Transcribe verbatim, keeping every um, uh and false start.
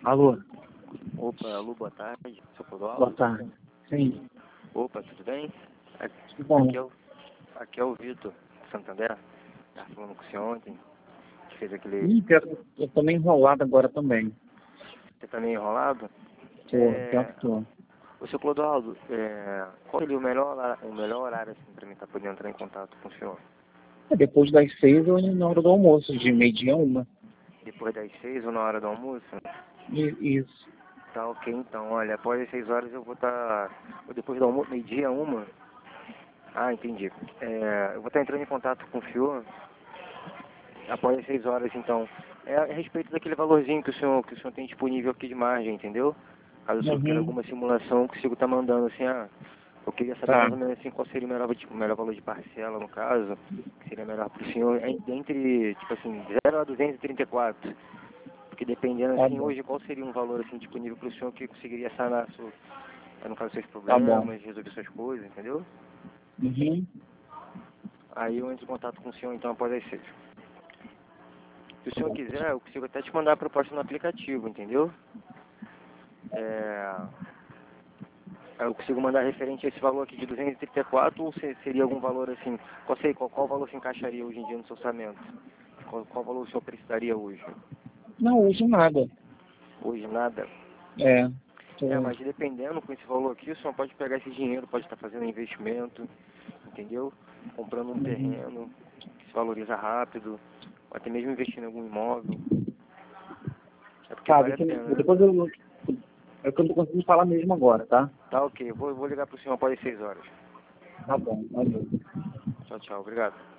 Alô, Opa, alô, boa tarde. Seu boa Clodoaldo? tarde. Sim, Opa, tudo bem? Aqui, tudo bom? aqui é o, aqui é o Vitor, Santander. Estava falando com você ontem. Que fez aquele... Ih, pior que eu tô meio enrolado agora também. Você tá meio enrolado? Tô, pior É... que tô. O seu Clodoaldo, é... qual seria o melhor, hora- o melhor horário assim, para mim estar podendo entrar em contato com o senhor? É, depois das seis ou na hora do almoço, de meio-dia a uma. Depois das seis ou na hora do almoço? I- Isso. Tá ok, então. Olha, após as seis horas eu vou estar... Ou depois do almoço, meio-dia, uma? Ah, entendi. É... Eu vou estar entrando em contato com o senhor após as seis horas, então. É a respeito daquele valorzinho que o senhor, que o senhor tem disponível aqui de margem, entendeu? Caso o senhor queira Uhum. alguma simulação, eu consigo estar mandando assim, ah, eu queria saber Tá, mais ou menos assim qual seria o melhor, o melhor valor de parcela, no caso, que seria melhor para o senhor, en- entre, tipo assim, zero a duzentos e trinta e quatro. Porque dependendo tá assim, bom. hoje qual seria um valor assim disponível para o senhor que conseguiria sanar, seu, no caso, seus Tá bom. problemas, resolver suas coisas, entendeu? Uhum. Aí eu entro em contato com o senhor então após as seis. Se o senhor quiser, eu consigo até te mandar a proposta no aplicativo, entendeu? É, eu consigo mandar referente a esse valor aqui de duzentos e trinta e quatro ou se, seria algum valor assim, qual, sei, qual, qual valor se encaixaria hoje em dia no seu orçamento? Qual, qual valor o senhor precisaria hoje? Não uso nada. Hoje nada? É. É, Tô... mas dependendo com esse valor aqui, o senhor pode pegar esse dinheiro, pode estar fazendo investimento, entendeu? Comprando um Uhum. terreno que se valoriza rápido, ou até mesmo investindo em algum imóvel. É porque Tá, vale a deixa pena, eu... né? depois eu... É que eu não tô conseguindo falar mesmo agora, tá? Tá ok, eu vou, eu vou ligar pro senhor após as seis horas. Tá bom, valeu. Tchau, tchau, obrigado.